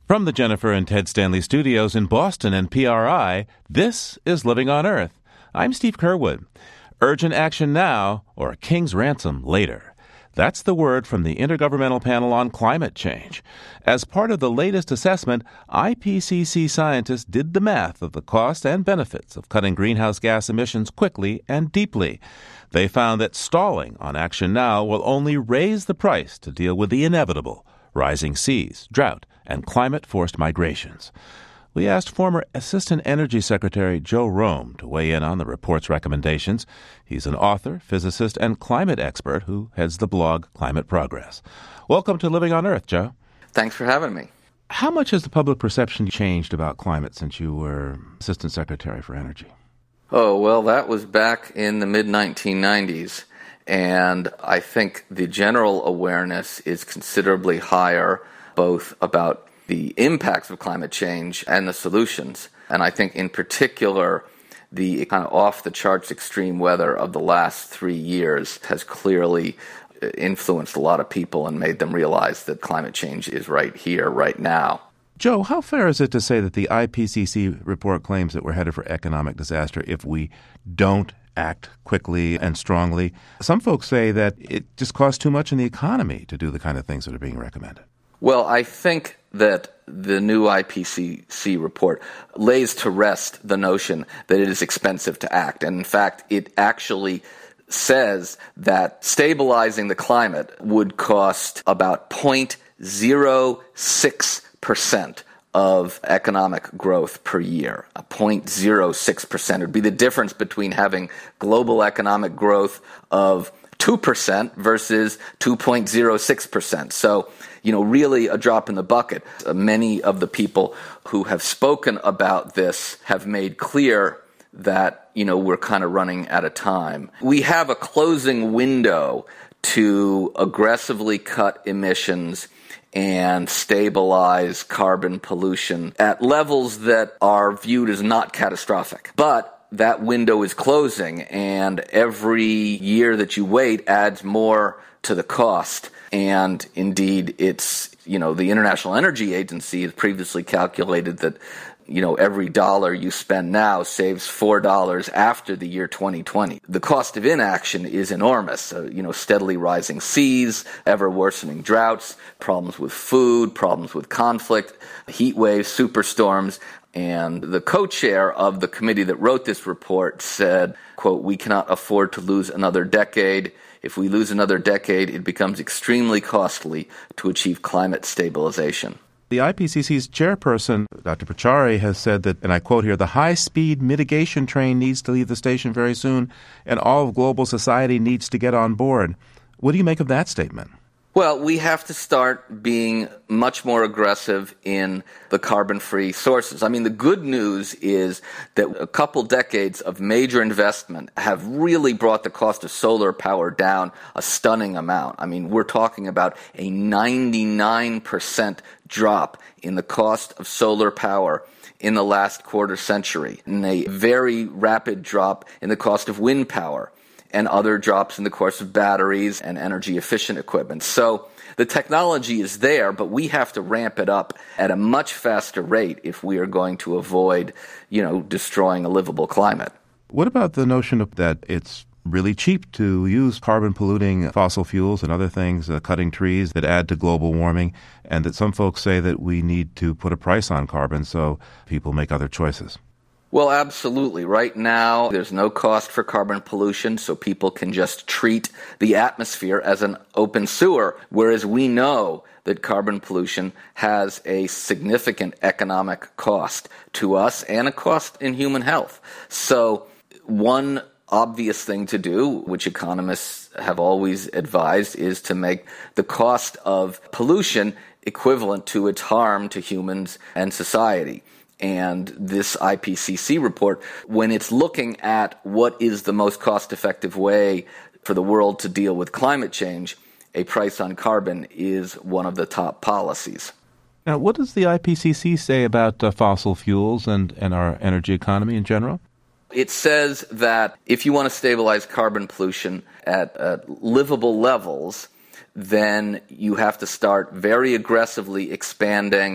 From the Jennifer and Ted Stanley studios in Boston and PRI, this is Living on Earth. I'm Steve Curwood. Urgent action now or a king's ransom later. That's the word from the Intergovernmental Panel on Climate Change. As part of the latest assessment, IPCC scientists did the math of the cost and benefits of cutting greenhouse gas emissions quickly and deeply. They found that stalling on action now will only raise the price to deal with the inevitable: rising seas, drought, and climate-forced migrations. We asked former Assistant Energy Secretary Joe Romm to weigh in on the report's recommendations. He's an author, physicist, and climate expert who heads the blog Climate Progress. Welcome to Living on Earth, Joe. Thanks for having me. How much has the public perception changed about climate since you were Assistant Secretary for Energy? Oh, well, that was back in the mid-1990s, and I think the general awareness is considerably higher, both about the impacts of climate change and the solutions. And I think in particular, the kind of off-the-charts extreme weather of the last 3 years has clearly influenced a lot of people and made them realize that climate change is right here, right now. Joe, how fair is it to say that the IPCC report claims that we're headed for economic disaster if we don't act quickly and strongly? Some folks say that it just costs too much in the economy to do the kind of things that are being recommended. Well, I think that the new IPCC report lays to rest the notion that it is expensive to act. And in fact, it actually says that stabilizing the climate would cost about 0.06% of economic growth per year. 0.06% would be the difference between having global economic growth of 2% versus 2.06%. So, really a drop in the bucket. Many of the people who have spoken about this have made clear that, we're kind of running out of time. We have a closing window to aggressively cut emissions and stabilize carbon pollution at levels that are viewed as not catastrophic. But that window is closing, and every year that you wait adds more to the cost. And indeed, it's, the International Energy Agency has previously calculated that, every dollar you spend now saves $4 after the year 2020. The cost of inaction is enormous. Steadily rising seas, ever worsening droughts, problems with food, problems with conflict, heat waves, superstorms. And the co-chair of the committee that wrote this report said, quote, "We cannot afford to lose another decade. If we lose another decade, it becomes extremely costly to achieve climate stabilization." The IPCC's chairperson, Dr. Pachauri, has said that, and I quote here, "The high-speed mitigation train needs to leave the station very soon, and all of global society needs to get on board." What do you make of that statement? Well, we have to start being much more aggressive in the carbon-free sources. I mean, the good news is that a couple decades of major investment have really brought the cost of solar power down a stunning amount. I mean, we're talking about a 99% drop in the cost of solar power in the last quarter century, and a very rapid drop in the cost of wind power, and other drops in the course of batteries and energy-efficient equipment. So the technology is there, but we have to ramp it up at a much faster rate if we are going to avoid, destroying a livable climate. What about the notion that it's really cheap to use carbon-polluting fossil fuels and other things, cutting trees that add to global warming, and that some folks say that we need to put a price on carbon so people make other choices? Well, absolutely. Right now, there's no cost for carbon pollution, so people can just treat the atmosphere as an open sewer, whereas we know that carbon pollution has a significant economic cost to us and a cost in human health. So one obvious thing to do, which economists have always advised, is to make the cost of pollution equivalent to its harm to humans and society. And this IPCC report, when it's looking at what is the most cost-effective way for the world to deal with climate change, a price on carbon is one of the top policies. Now, what does the IPCC say about fossil fuels and our energy economy in general? It says that if you want to stabilize carbon pollution at livable levels, then you have to start very aggressively expanding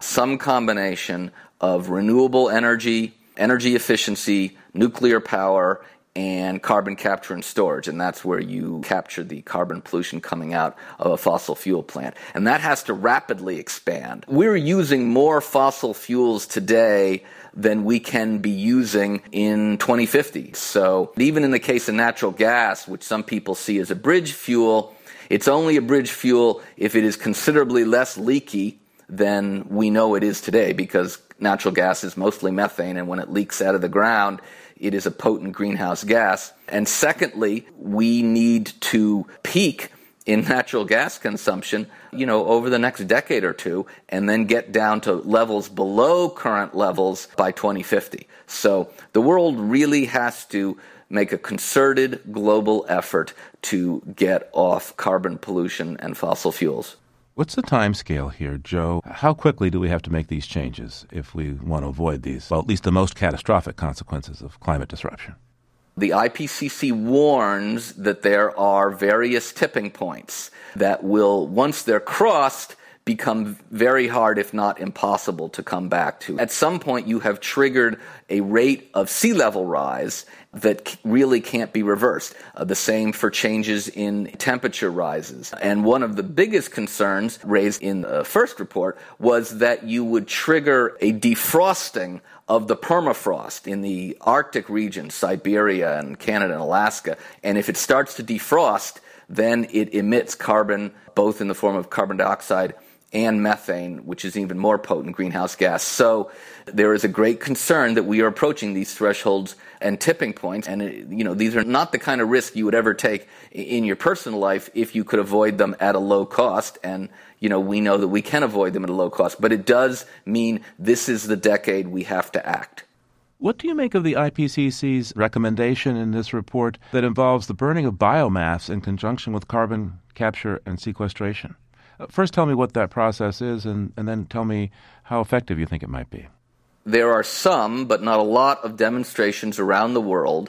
some combination of renewable energy, energy efficiency, nuclear power, and carbon capture and storage. And that's where you capture the carbon pollution coming out of a fossil fuel plant. And that has to rapidly expand. We're using more fossil fuels today than we can be using in 2050. So even in the case of natural gas, which some people see as a bridge fuel, it's only a bridge fuel if it is considerably less leaky than we know it is today, because natural gas is mostly methane, and when it leaks out of the ground, it is a potent greenhouse gas. And secondly, we need to peak in natural gas consumption, over the next decade or two, and then get down to levels below current levels by 2050. So the world really has to make a concerted global effort to get off carbon pollution and fossil fuels. What's the time scale here, Joe? How quickly do we have to make these changes if we want to avoid these, at least the most catastrophic consequences of climate disruption? The IPCC warns that there are various tipping points that will, once they're crossed, become very hard, if not impossible, to come back to. At some point, you have triggered a rate of sea level rise that really can't be reversed. The same for changes in temperature rises. And one of the biggest concerns raised in the first report was that you would trigger a defrosting of the permafrost in the Arctic region, Siberia and Canada and Alaska. And if it starts to defrost, then it emits carbon, both in the form of carbon dioxide and methane, which is even more potent greenhouse gas. So there is a great concern that we are approaching these thresholds and tipping points. And, these are not the kind of risk you would ever take in your personal life if you could avoid them at a low cost. And, we know that we can avoid them at a low cost. But it does mean this is the decade we have to act. What do you make of the IPCC's recommendation in this report that involves the burning of biomass in conjunction with carbon capture and sequestration? First, tell me what that process is, and then tell me how effective you think it might be. There are some, but not a lot, of demonstrations around the world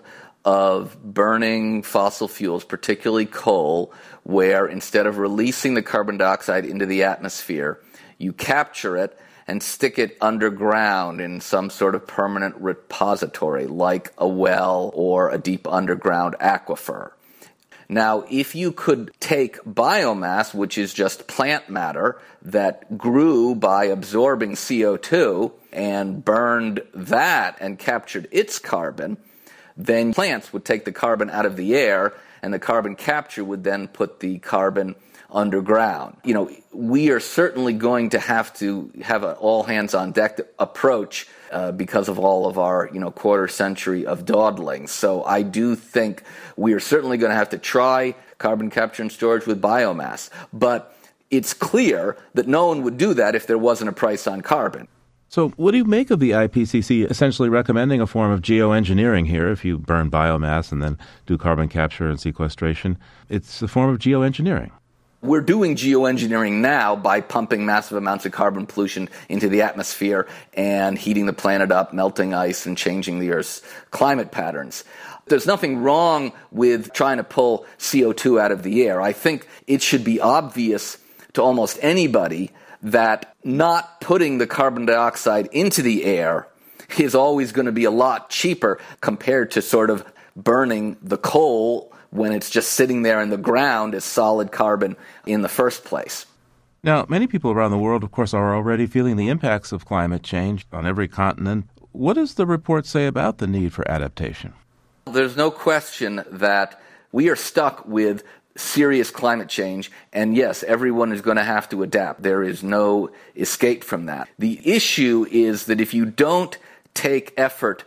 of burning fossil fuels, particularly coal, where instead of releasing the carbon dioxide into the atmosphere, you capture it and stick it underground in some sort of permanent repository, like a well or a deep underground aquifer. Now, if you could take biomass, which is just plant matter that grew by absorbing CO2, and burned that and captured its carbon, then plants would take the carbon out of the air, and the carbon capture would then put the carbon underground. We are certainly going to have an all-hands-on-deck approach because of all of our, quarter century of dawdling. So I do think we are certainly going to have to try carbon capture and storage with biomass. But it's clear that no one would do that if there wasn't a price on carbon. So what do you make of the IPCC essentially recommending a form of geoengineering here? If you burn biomass and then do carbon capture and sequestration, it's a form of geoengineering. We're doing geoengineering now by pumping massive amounts of carbon pollution into the atmosphere and heating the planet up, melting ice, and changing the Earth's climate patterns. There's nothing wrong with trying to pull CO2 out of the air. I think it should be obvious to almost anybody that not putting the carbon dioxide into the air is always going to be a lot cheaper compared to sort of burning the coal when it's just sitting there in the ground as solid carbon in the first place. Now, many people around the world, of course, are already feeling the impacts of climate change on every continent. What does the report say about the need for adaptation? There's no question that we are stuck with serious climate change, and yes, everyone is going to have to adapt. There is no escape from that. The issue is that if you don't take effort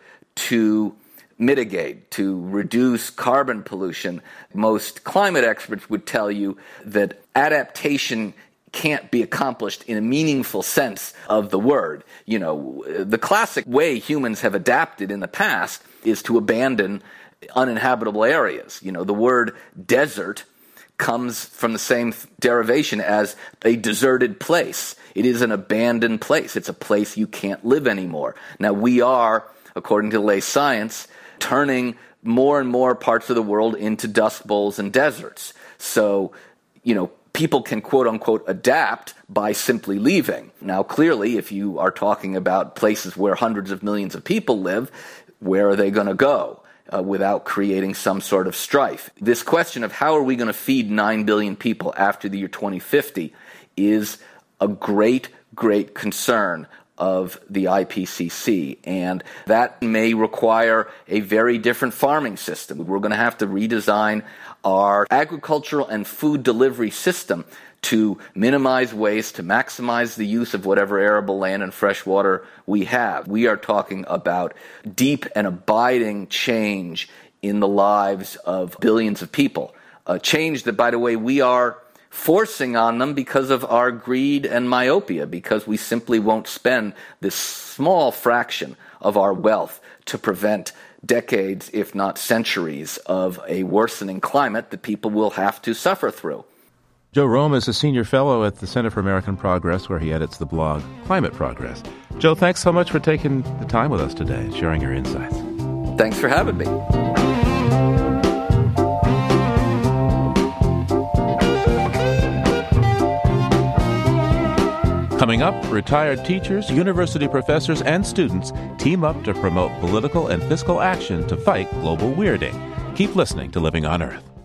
to mitigate, to reduce carbon pollution, most climate experts would tell you that adaptation can't be accomplished in a meaningful sense of the word. The classic way humans have adapted in the past is to abandon uninhabitable areas. The word desert comes from the same derivation as a deserted place. It is an abandoned place. It's a place you can't live anymore. Now, we are, according to lay science, turning more and more parts of the world into dust bowls and deserts. So, people can quote-unquote adapt by simply leaving. Now, clearly, if you are talking about places where hundreds of millions of people live, where are they going to go without creating some sort of strife? This question of how are we going to feed 9 billion people after the year 2050 is a great, great concern of the IPCC, and that may require a very different farming system. We're going to have to redesign our agricultural and food delivery system to minimize waste, to maximize the use of whatever arable land and fresh water we have. We are talking about deep and abiding change in the lives of billions of people. A change that, by the way, we are forcing on them because of our greed and myopia, because we simply won't spend this small fraction of our wealth to prevent decades, if not centuries, of a worsening climate that people will have to suffer through. Joe Romm is a senior fellow at the Center for American Progress, where he edits the blog Climate Progress. Joe, thanks so much for taking the time with us today and sharing your insights. Thanks for having me. Coming up, retired teachers, university professors, and students team up to promote political and fiscal action to fight global weirding. Keep listening to Living on Earth.